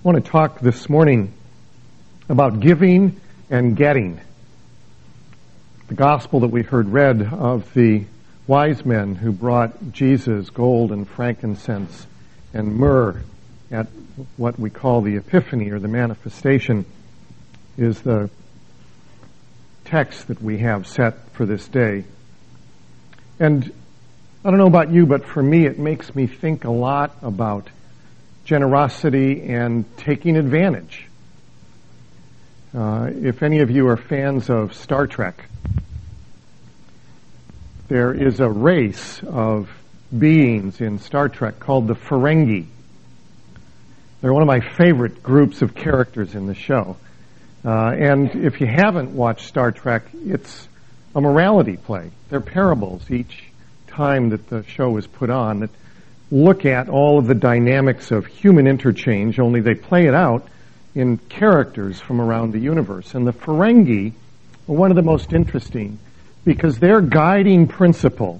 I want to talk this morning about giving and getting. The gospel that we heard read of the wise men who brought Jesus gold and frankincense and myrrh at what we call the Epiphany or the manifestation is the text that we have set for this day. And I don't know about you, but for me it makes me think a lot about generosity and taking advantage. If any of you are fans of Star Trek, there is a race of beings in Star Trek called the Ferengi. They're one of my favorite groups of characters in the show. And if you haven't watched Star Trek, it's a morality play. They're parables each time that the show is put on that look at all of the dynamics of human interchange, only they play it out in characters from around the universe. And the Ferengi are one of the most interesting because their guiding principle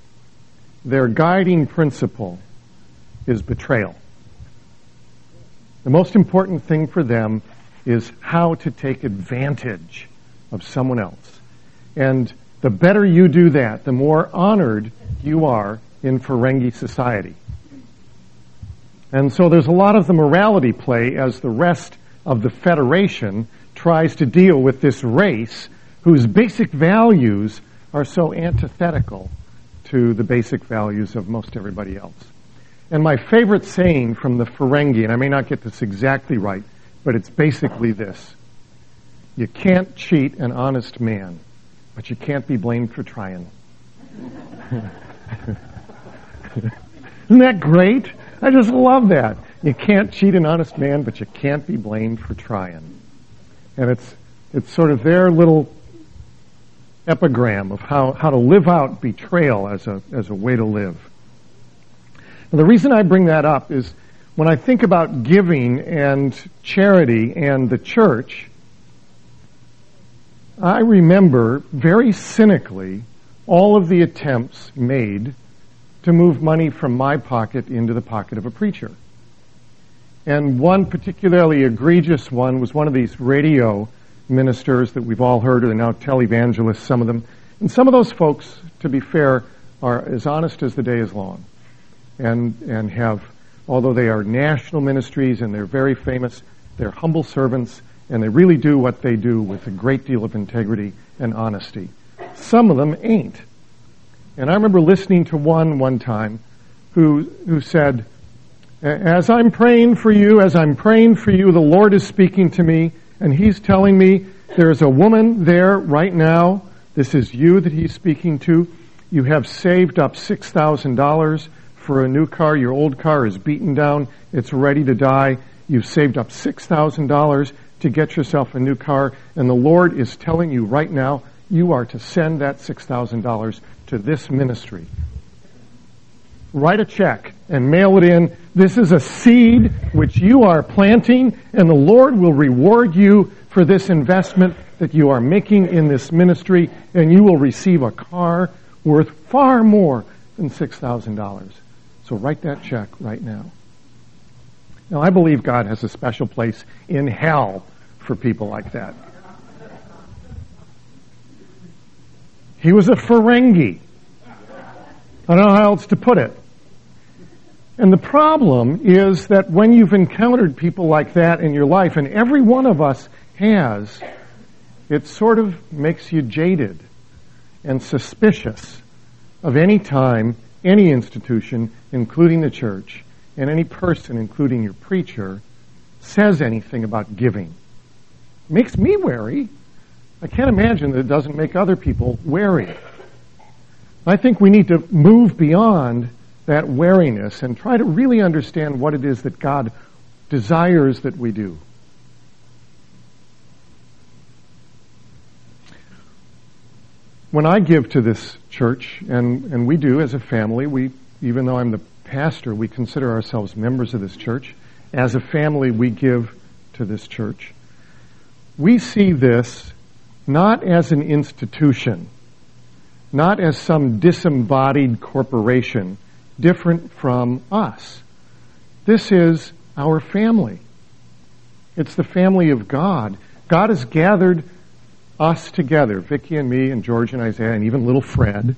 is betrayal. The most important thing for them is how to take advantage of someone else. And the better you do that, the more honored you are in Ferengi society. And so there's a lot of the morality play as the rest of the Federation tries to deal with this race whose basic values are so antithetical to the basic values of most everybody else. And my favorite saying from the Ferengi, and I may not get this exactly right, but it's basically this: you can't cheat an honest man, but you can't be blamed for trying. Isn't that great? I just love that. You can't cheat an honest man, but you can't be blamed for trying. And it's sort of their little epigram of how to live out betrayal as a way to live. And the reason I bring that up is when I think about giving and charity and the church, I remember very cynically all of the attempts made to move money from my pocket into the pocket of a preacher. And one particularly egregious one was one of these radio ministers that we've all heard, or now televangelists, some of them. And some of those folks, to be fair, are as honest as the day is long. And have, although they are national ministries and they're very famous, they're humble servants, and they really do what they do with a great deal of integrity and honesty. Some of them ain't. And I remember listening to one time who said, as I'm praying for you, the Lord is speaking to me, and He's telling me there's a woman there right now. This is you that He's speaking to. You have saved up $6,000 for a new car. Your old car is beaten down. It's ready to die. You've saved up $6,000 to get yourself a new car, and the Lord is telling you right now you are to send that $6,000 to this ministry. Write a check and mail it in. This is a seed which you are planting, and the Lord will reward you for this investment that you are making in this ministry, and you will receive a car worth far more than $6,000. So write that check right now. Now, I believe God has a special place in hell for people like that. He was a Ferengi. I don't know how else to put it. And the problem is that when you've encountered people like that in your life, and every one of us has, it sort of makes you jaded and suspicious of any time, any institution, including the church, and any person, including your preacher, says anything about giving. It makes me wary. I can't imagine that it doesn't make other people wary. I think we need to move beyond that wariness and try to really understand what it is that God desires that we do. When I give to this church, and we do as a family, even though I'm the pastor, we consider ourselves members of this church. As a family, we give to this church. We see this not as an institution, not as some disembodied corporation different from us. This is our family. It's the family of God. God has gathered us together, Vicki and me and George and Isaiah and even little Fred,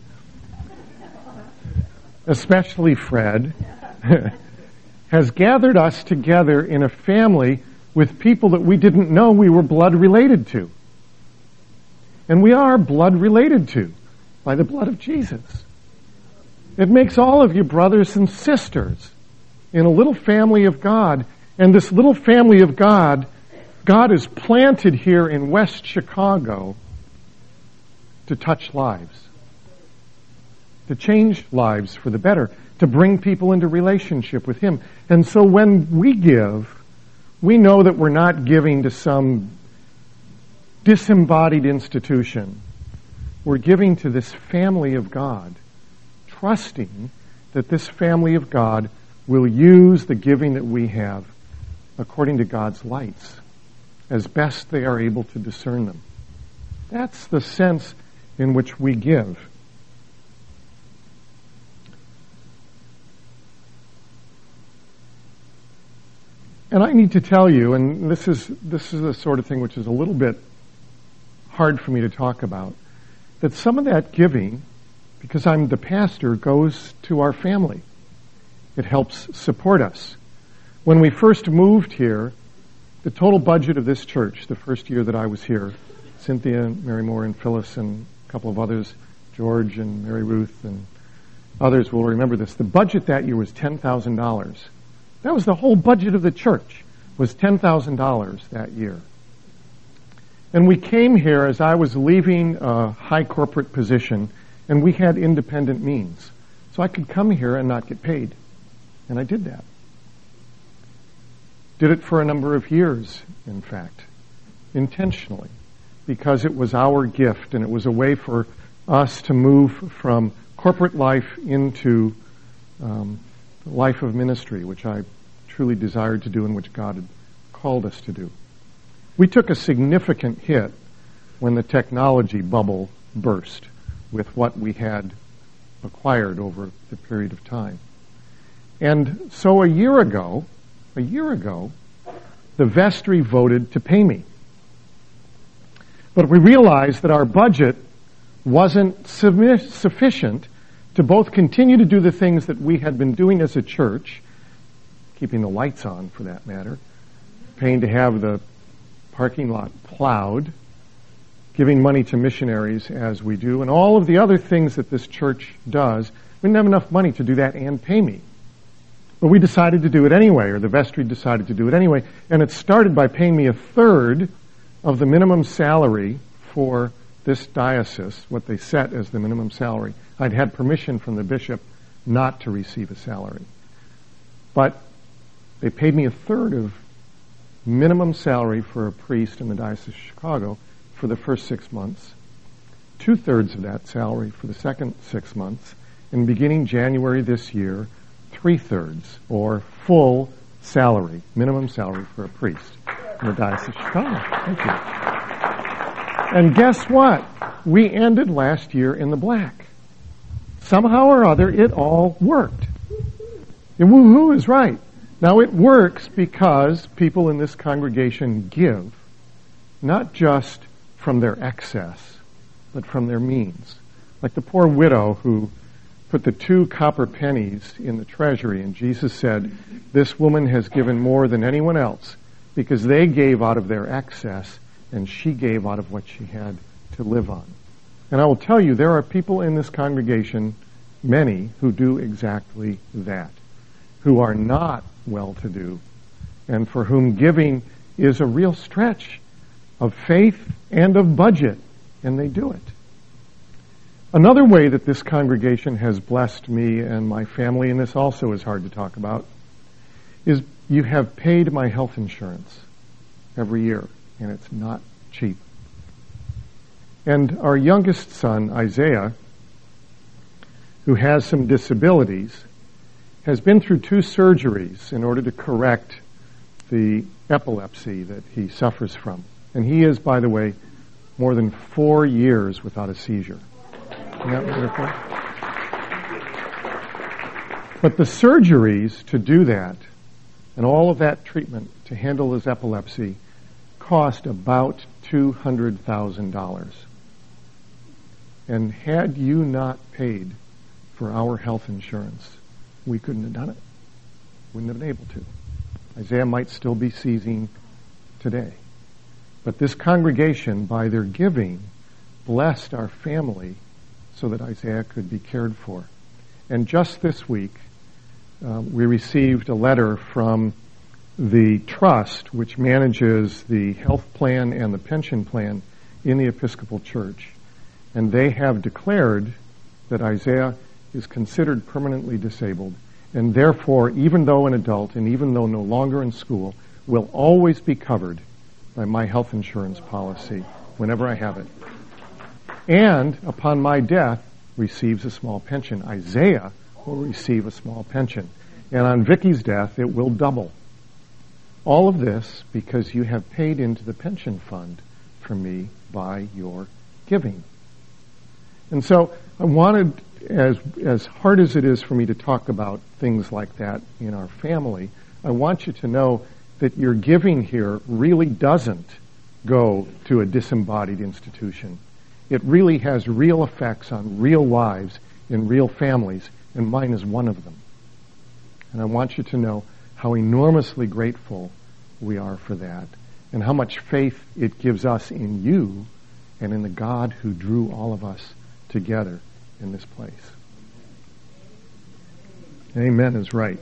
especially Fred, has gathered us together in a family with people that we didn't know we were blood related to. And we are blood related to by the blood of Jesus. It makes all of you brothers and sisters in a little family of God. And this little family of God, God is planted here in West Chicago to touch lives, to change lives for the better, to bring people into relationship with Him. And so when we give, we know that we're not giving to some disembodied institution. We're giving to this family of God, trusting that this family of God will use the giving that we have according to God's lights, as best they are able to discern them. That's the sense in which we give. And I need to tell you, and this is the sort of thing which is a little bit hard for me to talk about, that some of that giving, because I'm the pastor, goes to our family. It helps support us. When we first moved here, the total budget of this church, the first year that I was here, Cynthia, Mary Moore, and Phyllis, and a couple of others, George and Mary Ruth, and others will remember this. The budget that year was $10,000. That was the whole budget of the church, was $10,000 that year. And we came here as I was leaving a high corporate position, and we had independent means. So I could come here and not get paid. And I did that. Did it for a number of years, in fact, intentionally, because it was our gift, and it was a way for us to move from corporate life into life of ministry, which I truly desired to do and which God had called us to do. We took a significant hit when the technology bubble burst with what we had acquired over the period of time. And so a year ago, the vestry voted to pay me. But we realized that our budget wasn't sufficient to both continue to do the things that we had been doing as a church, keeping the lights on for that matter, paying to have the parking lot plowed, giving money to missionaries as we do, and all of the other things that this church does. We didn't have enough money to do that and pay me. But we decided to do it anyway, or the vestry decided to do it anyway, and it started by paying me a third of the minimum salary for this diocese, what they set as the minimum salary. I'd had permission from the bishop not to receive a salary. But they paid me a third of minimum salary for a priest in the Diocese of Chicago for the first 6 months, 2/3 of that salary for the second 6 months, and beginning January this year, 3/3, or full salary, minimum salary for a priest in the Diocese of Chicago. Thank you. And guess what? We ended last year in the black. Somehow or other, it all worked. And woohoo is right. Now, it works because people in this congregation give, not just from their excess, but from their means. Like the poor widow who put the 2 copper pennies in the treasury, and Jesus said, "This woman has given more than anyone else because they gave out of their excess, and she gave out of what she had to live on." And I will tell you, there are people in this congregation, many, who do exactly that, who are not well-to-do, and for whom giving is a real stretch of faith and of budget, and they do it. Another way that this congregation has blessed me and my family, and this also is hard to talk about, is you have paid my health insurance every year, and it's not cheap. And our youngest son, Isaiah, who has some disabilities, has been through 2 surgeries in order to correct the epilepsy that he suffers from. And he is, by the way, more than 4 years without a seizure. Isn't that wonderful? But the surgeries to do that And all of that treatment to handle his epilepsy cost about $200,000. And had you not paid for our health insurance, we couldn't have done it. Wouldn't have been able to. Isaiah might still be seizing today. But this congregation, by their giving, blessed our family so that Isaiah could be cared for. And just this week, we received a letter from the trust which manages the health plan and the pension plan in the Episcopal Church. And they have declared that Isaiah is considered permanently disabled, and therefore, even though an adult and even though no longer in school, will always be covered by my health insurance policy whenever I have it. And upon my death, receives a small pension. Isaiah will receive a small pension. And on Vicky's death, it will double. All of this because you have paid into the pension fund for me by your giving. And so I wanted, as hard as it is for me to talk about things like that in our family, I want you to know that your giving here really doesn't go to a disembodied institution. It really has real effects on real lives in real families, and mine is one of them. And I want you to know how enormously grateful we are for that, and how much faith it gives us in you and in the God who drew all of us together in this place. Amen is right.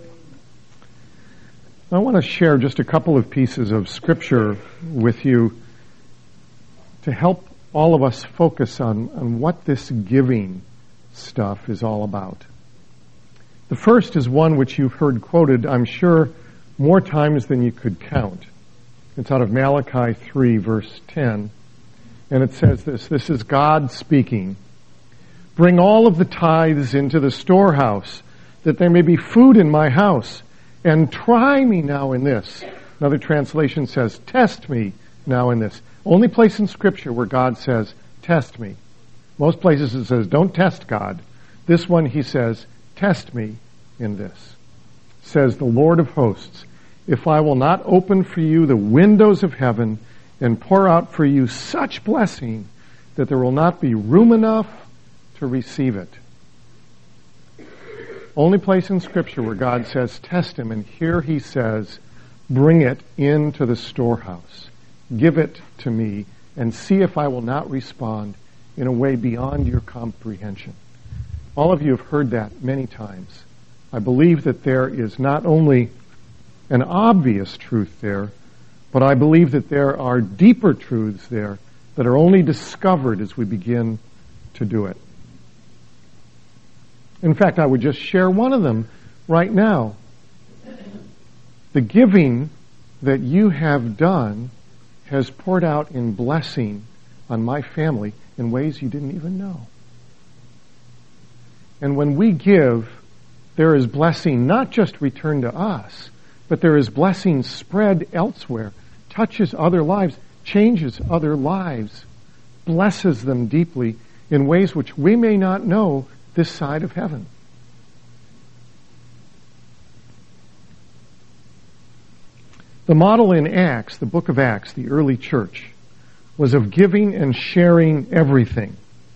I want to share just a couple of pieces of Scripture with you to help all of us focus on what this giving stuff is all about. The first is one which you've heard quoted, I'm sure, more times than you could count. It's out of Malachi 3, verse 10, and it says this is God speaking. Bring all of the tithes into the storehouse, that there may be food in my house, and try me now in this. Another translation says, test me now in this. Only place in Scripture where God says, test me. Most places it says, don't test God. This one he says, test me in this. Says the Lord of hosts, if I will not open for you the windows of heaven and pour out for you such blessing that there will not be room enough to receive it. Only place in Scripture where God says, test him, and here he says, bring it into the storehouse. Give it to me, and see if I will not respond in a way beyond your comprehension. All of you have heard that many times. I believe that there is not only an obvious truth there, but I believe that there are deeper truths there that are only discovered as we begin to do it. In fact, I would just share one of them right now. The giving that you have done has poured out in blessing on my family in ways you didn't even know. And when we give, there is blessing not just returned to us, but there is blessing spread elsewhere, touches other lives, changes other lives, blesses them deeply in ways which we may not know this side of heaven. The model in Acts, the book of Acts, the early church, was of giving and sharing everything.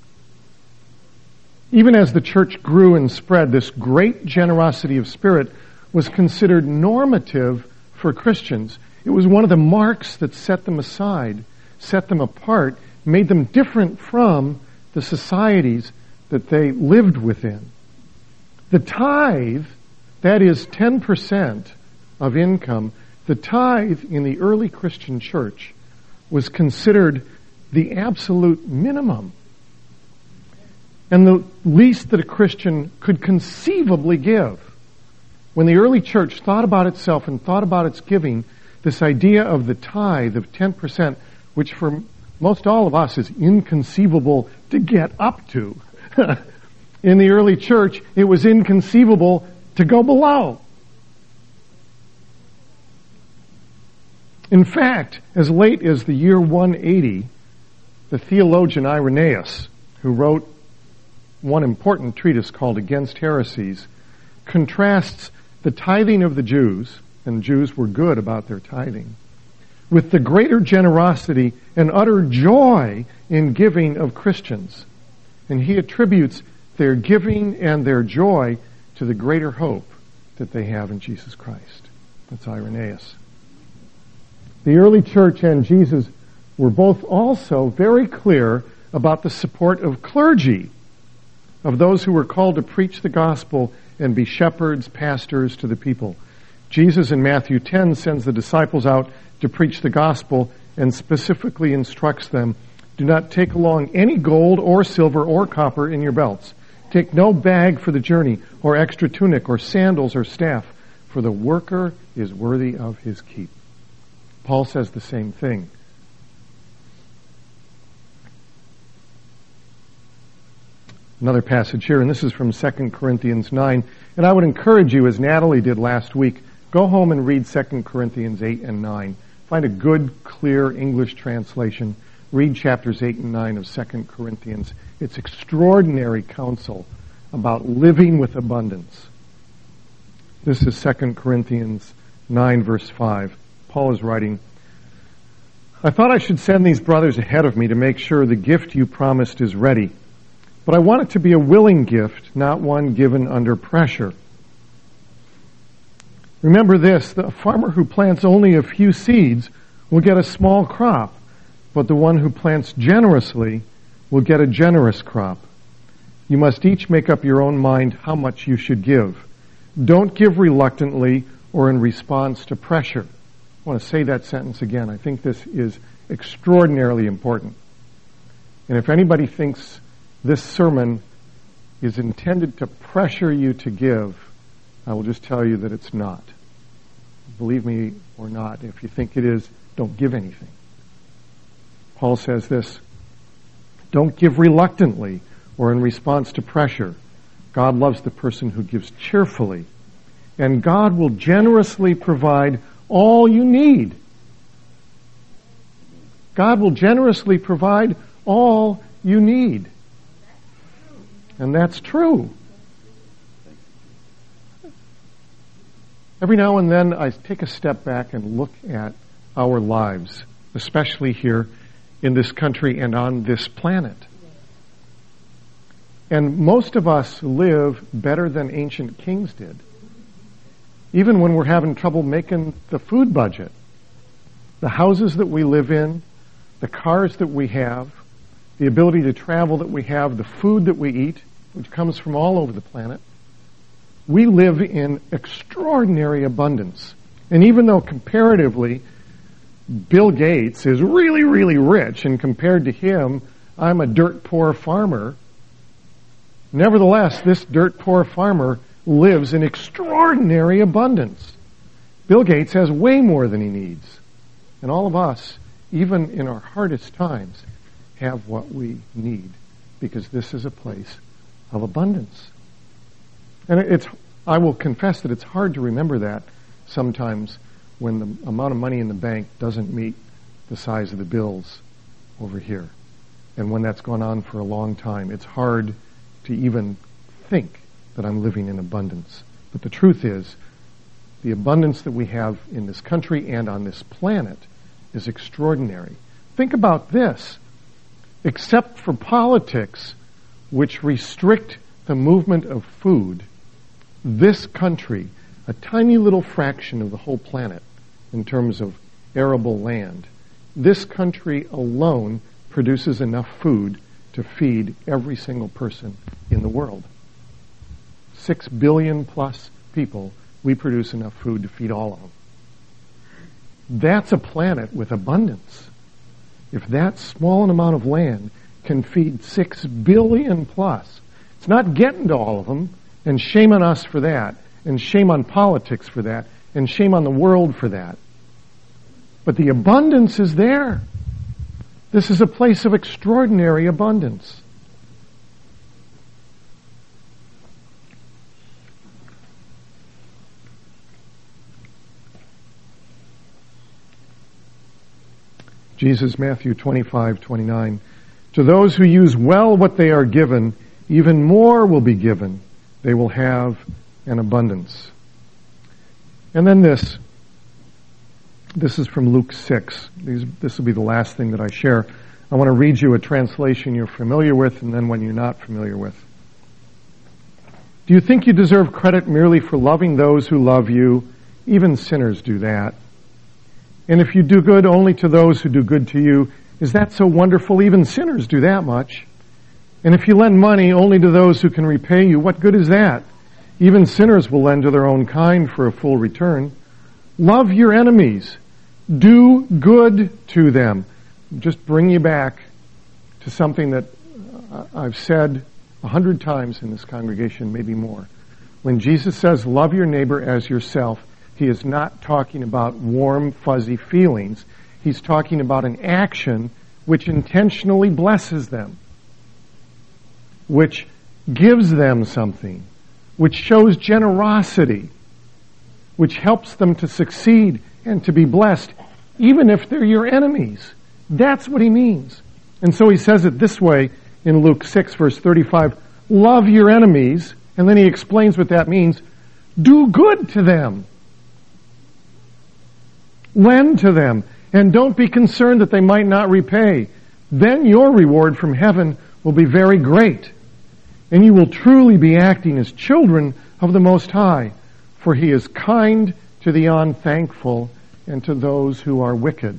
Even as the church grew and spread, this great generosity of spirit was considered normative for Christians. It was one of the marks that set them aside, set them apart, made them different from the societies that they lived within. The tithe, that is 10% of income, the tithe in the early Christian church was considered the absolute minimum and the least that a Christian could conceivably give. When the early church thought about itself and thought about its giving, this idea of the tithe of 10%, which for most all of us is inconceivable to get up to, in the early church, it was inconceivable to go below. In fact, as late as the year 180, the theologian Irenaeus, who wrote one important treatise called Against Heresies, contrasts the tithing of the Jews and Jews were good about their tithing, with the greater generosity and utter joy in giving of Christians. And he attributes their giving and their joy to the greater hope that they have in Jesus Christ. That's Irenaeus. The early church and Jesus were both also very clear about the support of clergy, of those who were called to preach the gospel and be shepherds, pastors to the people. Jesus in Matthew 10 sends the disciples out to preach the gospel and specifically instructs them, do not take along any gold or silver or copper in your belts. Take no bag for the journey, or extra tunic, or sandals, or staff, for the worker is worthy of his keep. Paul says the same thing. Another passage here, and this is from 2 Corinthians 9. And I would encourage you, as Natalie did last week, go home and read 2 Corinthians 8 and 9. Find a good, clear English translation. Read chapters 8 and 9 of 2 Corinthians. It's extraordinary counsel about living with abundance. This is 2 Corinthians 9, verse 5. Paul is writing, I thought I should send these brothers ahead of me to make sure the gift you promised is ready. But I want it to be a willing gift, not one given under pressure. Remember this, the farmer who plants only a few seeds will get a small crop, but the one who plants generously will get a generous crop. You must each make up your own mind how much you should give. Don't give reluctantly or in response to pressure. I want to say that sentence again. I think this is extraordinarily important. And if anybody thinks this sermon is intended to pressure you to give, I will just tell you that it's not. Believe me or not, if you think it is, don't give anything. Paul says this, don't give reluctantly or in response to pressure. God loves the person who gives cheerfully, and God will generously provide all you need. God will generously provide all you need. And that's true. Every now and then I take a step back and look at our lives, especially here in this country and on this planet. And most of us live better than ancient kings did. Even when we're having trouble making the food budget. The houses that we live in, the cars that we have, the ability to travel that we have, the food that we eat, which comes from all over the planet, we live in extraordinary abundance. And even though comparatively Bill Gates is really, really rich, and compared to him, I'm a dirt poor farmer, nevertheless, this dirt poor farmer lives in extraordinary abundance. Bill Gates has way more than he needs. And all of us, even in our hardest times, have what we need, because this is a place of abundance. And I will confess that it's hard to remember that sometimes when the amount of money in the bank doesn't meet the size of the bills over here. And when that's gone on for a long time, it's hard to even think that I'm living in abundance. But the truth is, the abundance that we have in this country and on this planet is extraordinary. Think about this. Except for politics, which restrict the movement of food, this country, a tiny little fraction of the whole planet in terms of arable land, this country alone produces enough food to feed every single person in the world. 6 billion plus people, we produce enough food to feed all of them. That's a planet with abundance. If that small an amount of land can feed 6 billion plus, it's not getting to all of them, and shame on us for that, and shame on politics for that, and shame on the world for that. But the abundance is there. This is a place of extraordinary abundance. Jesus, Matthew 25:29. To those who use well what they are given, even more will be given. They will have an abundance. And then this, This is from Luke 6. This will be the last thing that I share. I want to read you a translation you're familiar with and then one you're not familiar with. Do you think you deserve credit merely for loving those who love you? Even sinners do that. And if you do good only to those who do good to you, is that so wonderful? Even sinners do that much. And if you lend money only to those who can repay you, what good is that? Even sinners will lend to their own kind for a full return. Love your enemies. Do good to them. Just bring you back to something that I've said 100 times in this congregation, maybe more. When Jesus says, love your neighbor as yourself, he is not talking about warm, fuzzy feelings. He's talking about an action which intentionally blesses them, which gives them something, which shows generosity, which helps them to succeed and to be blessed, even if they're your enemies. That's what he means. And so he says it this way in Luke 6, verse 35, love your enemies, and then he explains what that means. Do good to them. Lend to them, and don't be concerned that they might not repay. Then your reward from heaven will be very great, and you will truly be acting as children of the Most High, for he is kind to the unthankful and to those who are wicked.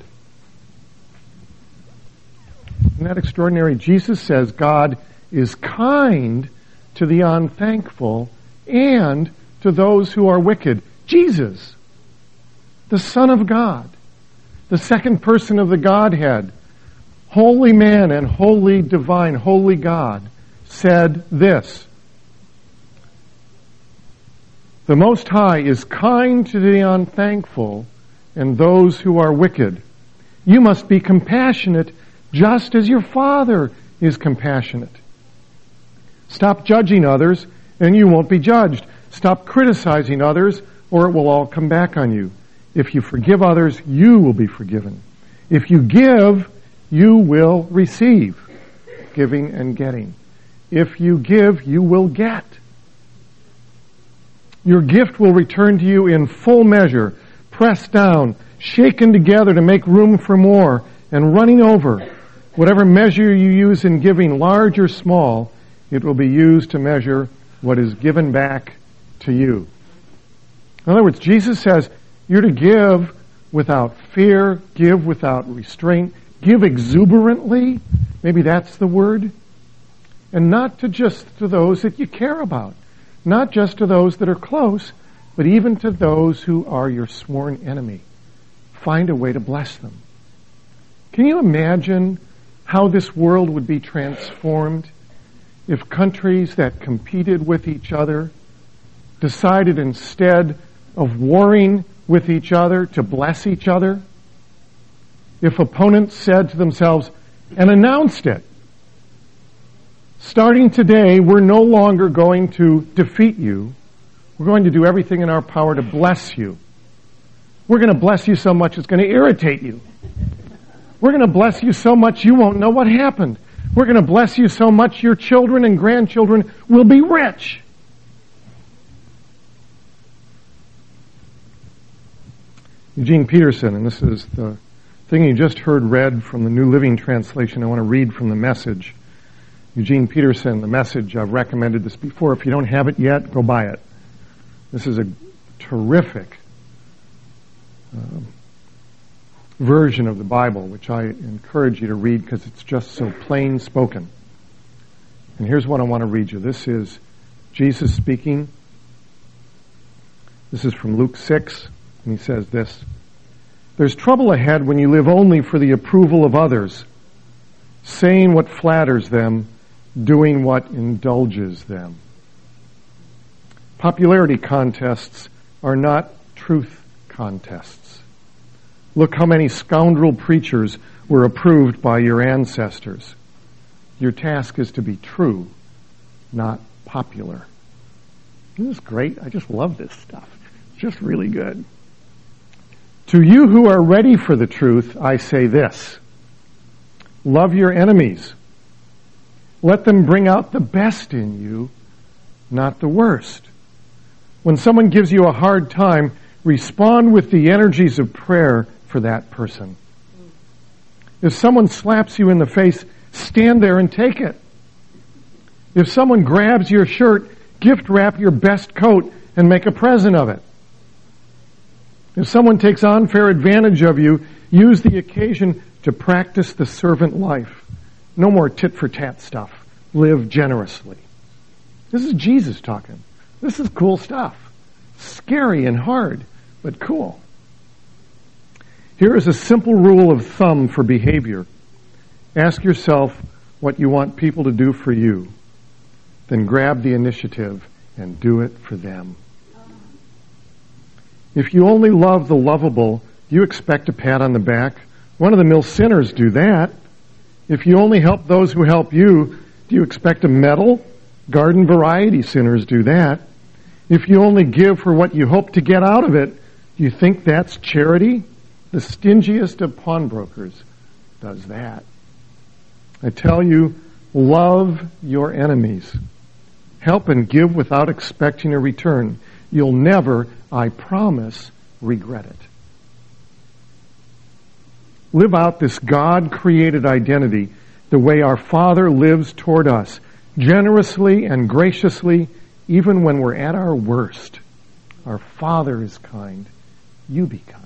Isn't that extraordinary? Jesus says God is kind to the unthankful and to those who are wicked. Jesus, the Son of God, the second person of the Godhead, holy man and holy divine, holy God, said this: the Most High is kind to the unthankful and those who are wicked. You must be compassionate just as your Father is compassionate. Stop judging others and you won't be judged. Stop criticizing others or it will all come back on you. If you forgive others, you will be forgiven. If you give, you will receive. Giving and getting. If you give, you will get. Your gift will return to you in full measure, pressed down, shaken together to make room for more, and running over. Whatever measure you use in giving, large or small, it will be used to measure what is given back to you. In other words, Jesus says you're to give without fear, give without restraint, give exuberantly, maybe that's the word, and not to just to those that you care about, not just to those that are close, but even to those who are your sworn enemy. Find a way to bless them. Can you imagine how this world would be transformed if countries that competed with each other decided instead of warring with each other to bless each other? If opponents said to themselves and announced it, starting today, we're no longer going to defeat you. We're going to do everything in our power to bless you. We're going to bless you so much it's going to irritate you. We're going to bless you so much you won't know what happened. We're going to bless you so much your children and grandchildren will be rich. Eugene Peterson, and this is the thing you just heard read from the New Living Translation. I want to read from the Message. Eugene Peterson, the Message, I've recommended this before. If you don't have it yet, go buy it. This is a terrific version of the Bible, which I encourage you to read because it's just so plain spoken. And here's what I want to read you. This is Jesus speaking. This is from Luke 6, and he says this: there's trouble ahead when you live only for the approval of others, saying what flatters them, doing what indulges them. Popularity contests are not truth contests. Look how many scoundrel preachers were approved by your ancestors. Your task is to be true, not popular. Isn't this great? I just love this stuff. It's just really good. To you who are ready for the truth, I say this: love your enemies. Let them bring out the best in you, not the worst. When someone gives you a hard time, respond with the energies of prayer for that person. If someone slaps you in the face, stand there and take it. If someone grabs your shirt, gift wrap your best coat and make a present of it. If someone takes unfair advantage of you, use the occasion to practice the servant life. No more tit-for-tat stuff. Live generously. This is Jesus talking. This is cool stuff. Scary and hard, but cool. Here is a simple rule of thumb for behavior. Ask yourself what you want people to do for you. Then grab the initiative and do it for them. If you only love the lovable, you expect a pat on the back. Run-of-the-mill sinners do that. If you only help those who help you, do you expect a medal? Garden variety sinners do that. If you only give for what you hope to get out of it, do you think that's charity? The stingiest of pawnbrokers does that. I tell you, love your enemies. Help and give without expecting a return. You'll never, I promise, regret it. Live out this God-created identity the way our Father lives toward us, generously and graciously, even when we're at our worst. Our Father is kind. You be kind.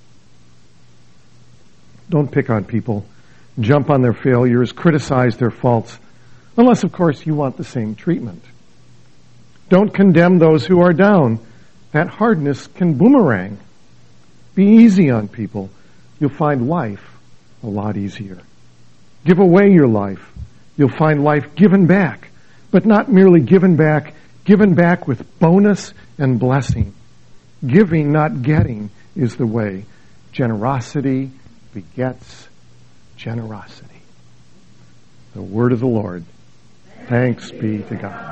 Don't pick on people, jump on their failures, criticize their faults, unless, of course, you want the same treatment. Don't condemn those who are down. That hardness can boomerang. Be easy on people. You'll find life a lot easier. Give away your life. You'll find life given back, but not merely given back with bonus and blessing. Giving, not getting, is the way. Generosity begets generosity. The word of the Lord. Thanks be to God.